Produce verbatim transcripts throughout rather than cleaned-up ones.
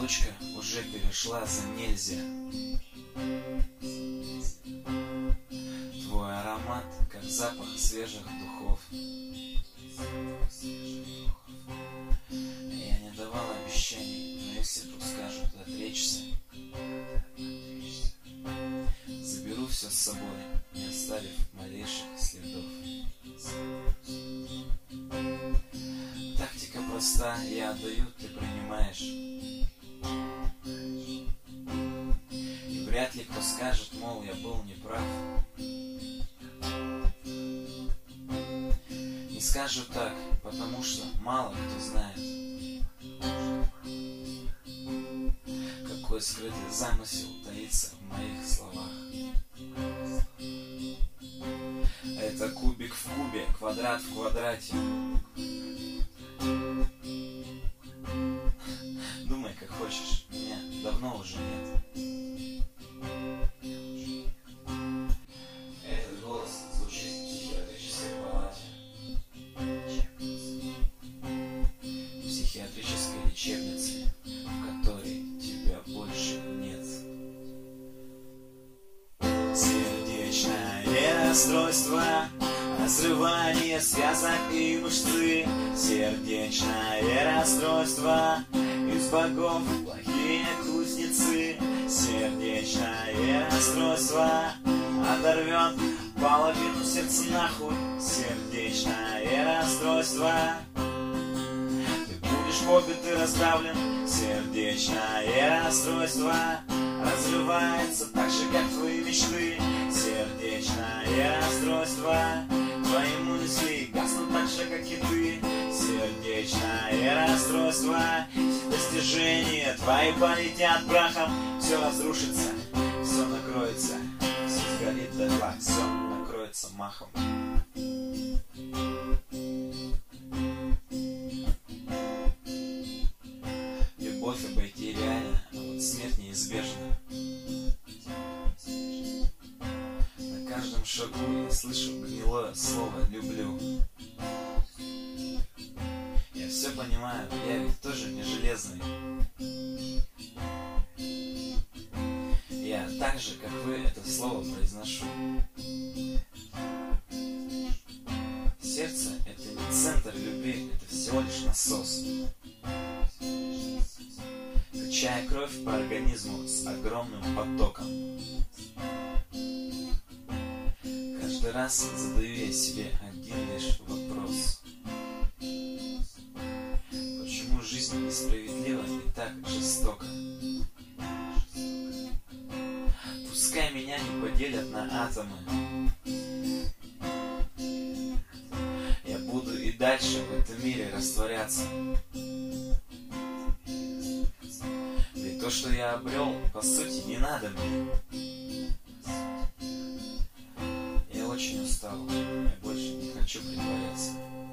точка уже перешла за нельзя. Твой аромат, как запах свежих духов. Я не давал обещаний, но если вдруг скажут отречься, заберу все с собой, не оставив малейших следов. Тактика проста, я отдаю, ты принимаешь. И вряд ли кто скажет, мол, я был неправ. Не скажу так, потому что мало кто знает, какой скрытый замысел таится в моих словах. Это кубик в кубе, квадрат в квадрате. Думай, как хочешь, меня давно уже нет. Этот голос звучит в психиатрической палате, в психиатрической лечебнице, в которой тебя больше нет. Сердечное расстройство, разрывание связок и мышцы. Сердечное расстройство, из богов плохие кузницы. Сердечное расстройство оторвет половину сердца нахуй. Сердечное расстройство, ты будешь побит и раздавлен. Сердечное расстройство разрывается так же, как твои мечты. Сердечное расстройство, твои мысли гаснут так же, как и ты. Сердечное расстройство, все достижения твои полетят прахом. Все разрушится, все накроется, все сгорит дотла, все накроется махом. Любовь обойти реально, а вот смерть неизбежна. На каждом шагу я слышу гнилое слово «люблю». Я все понимаю, я ведь тоже не железный. Я так же, как вы, это слово произношу. Сердце — это не центр любви, это всего лишь насос, качая кровь по организму с огромным потоком. Каждый раз задаю я себе один лишь вопрос: почему жизнь несправедлива и так жестока? Пускай меня не поделят на атомы, я буду и дальше в этом мире растворяться. Ведь то, что я обрел, по сути, не надо мне. Я очень устал, я больше не хочу притворяться.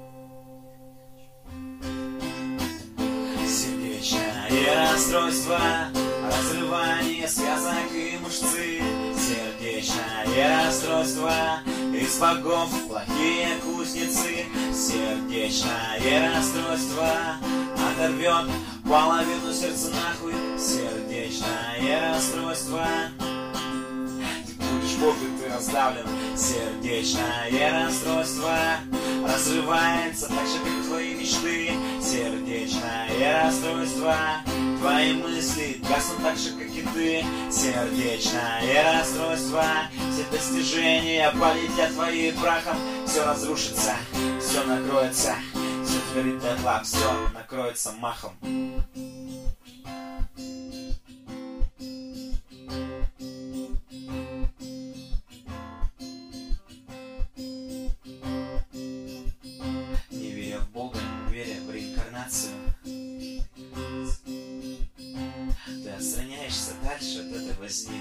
Сердечное расстройство, разрывание связок и мышцы. Сердечное расстройство, из богов плохие кузницы. Сердечное расстройство оторвет половину сердца нахуй. Сердечное расстройство, ты будешь побит и раздавлен. Сердечное расстройство разрывается так же, как твои мечты. Сердечное расстройство, твои мысли гаснут так же, как и ты. Сердечное расстройство, все достижения полетят твои прахом. Все разрушится, все накроется, все сгорит дотла, все накроется махом. Не веря в Бога, веря в реинкарнацию, ты отстраняешься дальше от этой возни.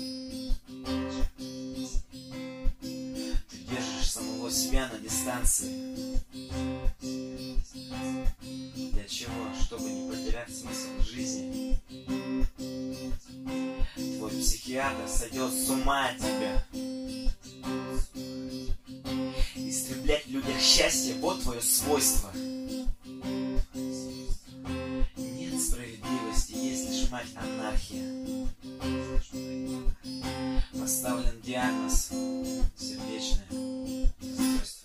Ты держишь самого себя на дистанции. Для чего? Чтобы не потерять смысл жизни. Твой психиатр сойдет с ума от тебя. Истреблять в людях счастье — вот твое свойство. Нет справедливости, есть лишь страхе. Поставлен диагноз сердечное расстройство.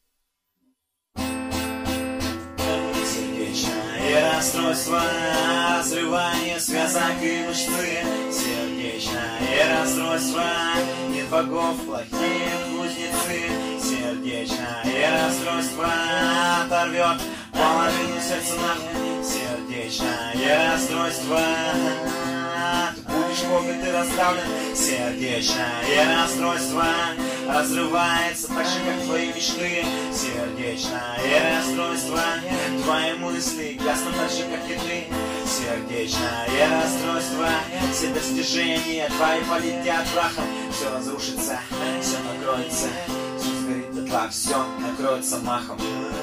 Сердечное расстройство, разрывание связок и мышцы. Сердечное расстройство, нет богов, плохие кузнецы. Сердечное расстройство оторвет половину сердца нахуй. Сердечное расстройство, ты будешь коготь и раздавлен. Сердечное расстройство разрывается так же, как твои мечты. Сердечное расстройство, твои мысли гаснут так же, как и ты. Сердечное расстройство, все достижения твои полетят прахом. Все разрушится, все накроется, все сгорит дотла, все накроется махом.